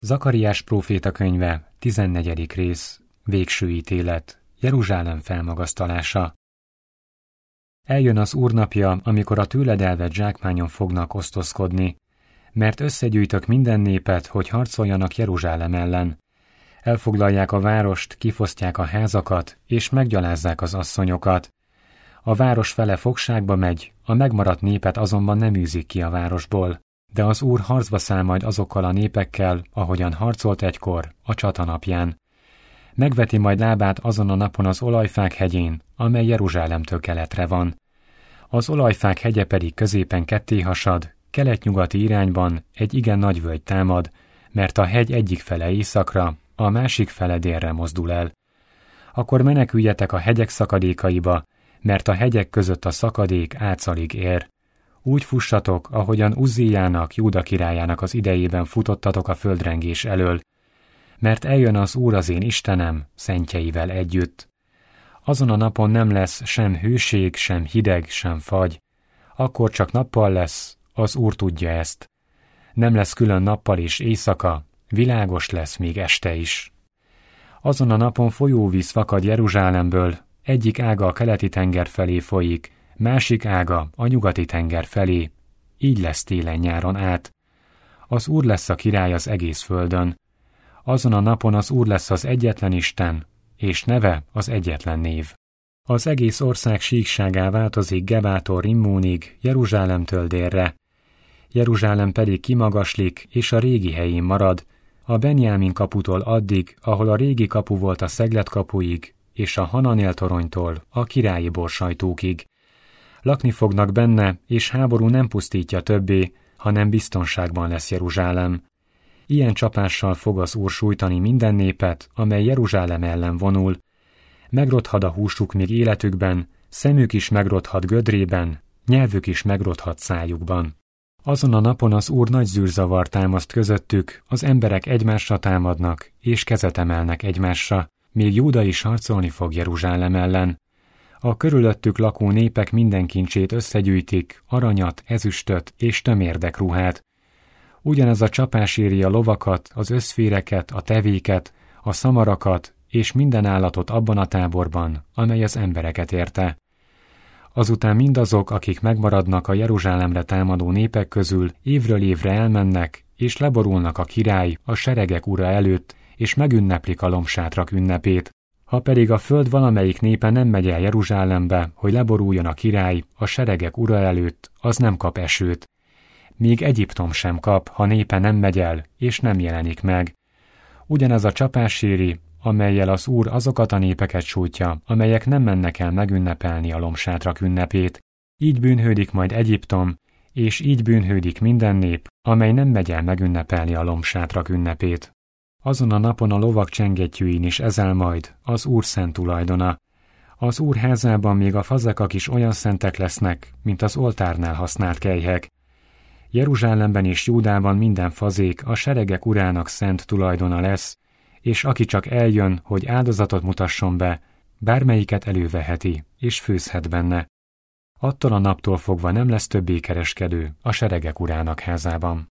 Zakariás próféta könyve, 14. rész, végső ítélet, Jeruzsálem felmagasztalása. Eljön az Úr napja, amikor a tőled elvett zsákmányon fognak osztozkodni, mert összegyűjtök minden népet, hogy harcoljanak Jeruzsálem ellen. Elfoglalják a várost, kifosztják a házakat, és meggyalázzák az asszonyokat. A város fele fogságba megy, a megmaradt népet azonban nem űzik ki a városból. De az Úr harcba száll majd azokkal a népekkel, ahogyan harcolt egykor, a csata napján. Megveti majd lábát azon a napon az olajfák hegyén, amely Jeruzsálemtől keletre van. Az olajfák hegye pedig középen ketté hasad, kelet-nyugati irányban egy igen nagy völgy támad, mert a hegy egyik fele északra, a másik fele délre mozdul el. Akkor meneküljetek a hegyek szakadékaiba, mert a hegyek között a szakadék átsalig ér. Úgy fussatok, ahogyan Uzzíjának, Júda királyának az idejében futottatok a földrengés elől, mert eljön az Úr az én Istenem, szentjeivel együtt. Azon a napon nem lesz sem hőség, sem hideg, sem fagy. Akkor csak nappal lesz, az Úr tudja ezt. Nem lesz külön nappal és éjszaka, világos lesz még este is. Azon a napon folyóvíz fakad Jeruzsálemből, egyik ága a keleti tenger felé folyik, másik ága a nyugati tenger felé, így lesz télen-nyáron át. Az Úr lesz a király az egész földön. Azon a napon az Úr lesz az egyetlen Isten, és neve az egyetlen név. Az egész ország síkságá változik Gebától Rimmónig, Jeruzsálemtől délre. Jeruzsálem pedig kimagaslik, és a régi helyén marad, a Benjámin kaputól addig, ahol a régi kapu volt a Szeglet kapuig, és a Hananél toronytól a királyi borsajtókig. Lakni fognak benne, és háború nem pusztítja többé, hanem biztonságban lesz Jeruzsálem. Ilyen csapással fog az Úr sújtani minden népet, amely Jeruzsálem ellen vonul. Megrothad a húsuk még életükben, szemük is megrothad gödrében, nyelvük is megrothad szájukban. Azon a napon az Úr nagy zűrzavar támaszt közöttük, az emberek egymásra támadnak, és kezet emelnek egymásra, még Júda is harcolni fog Jeruzsálem ellen. A körülöttük lakó népek minden kincsét összegyűjtik, aranyat, ezüstöt és tömérdek ruhát. Ugyanez a csapás éri a lovakat, az összféreket, a tevéket, a szamarakat és minden állatot abban a táborban, amely az embereket érte. Azután mindazok, akik megmaradnak a Jeruzsálemre támadó népek közül, évről évre elmennek, és leborulnak a király, a seregek ura előtt, és megünneplik a lombsátrak ünnepét. Ha pedig a föld valamelyik népe nem megy el Jeruzsálembe, hogy leboruljon a király, a seregek ura előtt, az nem kap esőt. Míg Egyiptom sem kap, ha népe nem megy el, és nem jelenik meg. Ugyanez a csapás éri, amellyel az Úr azokat a népeket sújtja, amelyek nem mennek el megünnepelni a lombsátrak ünnepét. Így bűnhődik majd Egyiptom, és így bűnhődik minden nép, amely nem megy el megünnepelni a lombsátrak ünnepét. Azon a napon a lovak csengettyűin is ezel majd az Úr szent tulajdona. Az Úr házában még a fazekak is olyan szentek lesznek, mint az oltárnál használt kelyhek. Jeruzsálemben és Júdában minden fazék a seregek urának szent tulajdona lesz, és aki csak eljön, hogy áldozatot mutasson be, bármelyiket előveheti, és főzhet benne. Attól a naptól fogva nem lesz többé kereskedő a seregek urának házában.